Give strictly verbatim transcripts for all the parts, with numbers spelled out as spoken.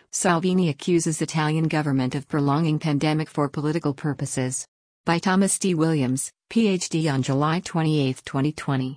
Salvini accuses Italian government of prolonging pandemic for political purposes. By Thomas D. Williams, P H D on July twenty-eighth, twenty twenty.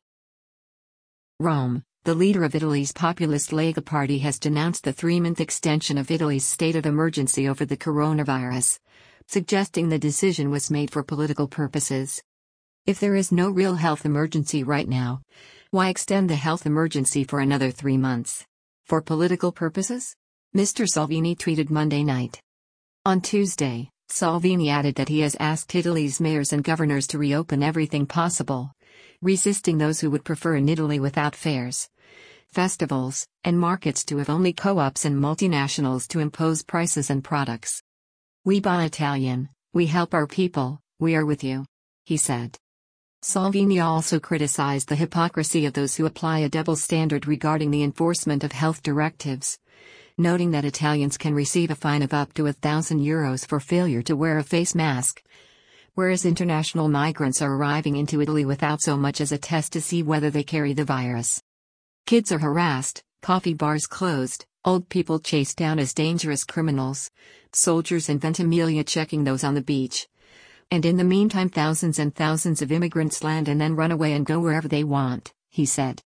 Rome. The leader of Italy's populist Lega Party has denounced the three-month extension of Italy's state of emergency over the coronavirus, suggesting the decision was made for political purposes. If there is no real health emergency right now, why extend the health emergency for another three months? For political purposes? Mister Salvini tweeted Monday night. On Tuesday, Salvini added that he has asked Italy's mayors and governors to reopen everything possible, resisting those who would prefer an Italy without fairs, festivals, and markets to have only co-ops and multinationals to impose prices and products. "We buy Italian, we help our people, we are with you," he said. Salvini also criticized the hypocrisy of those who apply a double standard regarding the enforcement of health directives, noting that Italians can receive a fine of up to a thousand euros for failure to wear a face mask, whereas international migrants are arriving into Italy without so much as a test to see whether they carry the virus. Kids are harassed, coffee bars closed, old people chased down as dangerous criminals, soldiers in Ventimiglia checking those on the beach. And in the meantime thousands and thousands of immigrants land and then run away and go wherever they want, he said.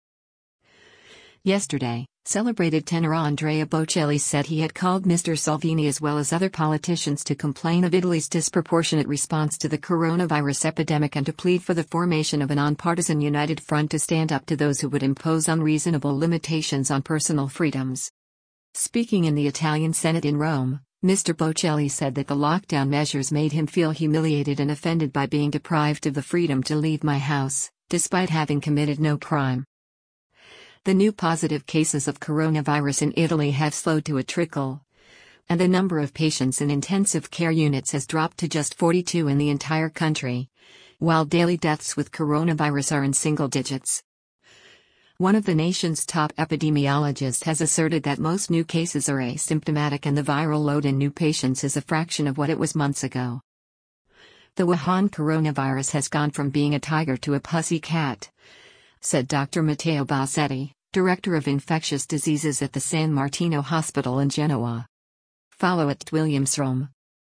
Yesterday, celebrated tenor Andrea Bocelli said he had called Mister Salvini as well as other politicians to complain of Italy's disproportionate response to the coronavirus epidemic and to plead for the formation of a nonpartisan united front to stand up to those who would impose unreasonable limitations on personal freedoms. Speaking in the Italian Senate in Rome, Mister Bocelli said that the lockdown measures made him feel humiliated and offended by being deprived of the freedom to leave my house, despite having committed no crime. The new positive cases of coronavirus in Italy have slowed to a trickle, and the number of patients in intensive care units has dropped to just forty-two in the entire country, while daily deaths with coronavirus are in single digits. One of the nation's top epidemiologists has asserted that most new cases are asymptomatic and the viral load in new patients is a fraction of what it was months ago. The Wuhan coronavirus has gone from being a tiger to a pussy cat, said Doctor Matteo Bassetti, Director of Infectious Diseases at the San Martino Hospital in Genoa. Follow at Williams Rome.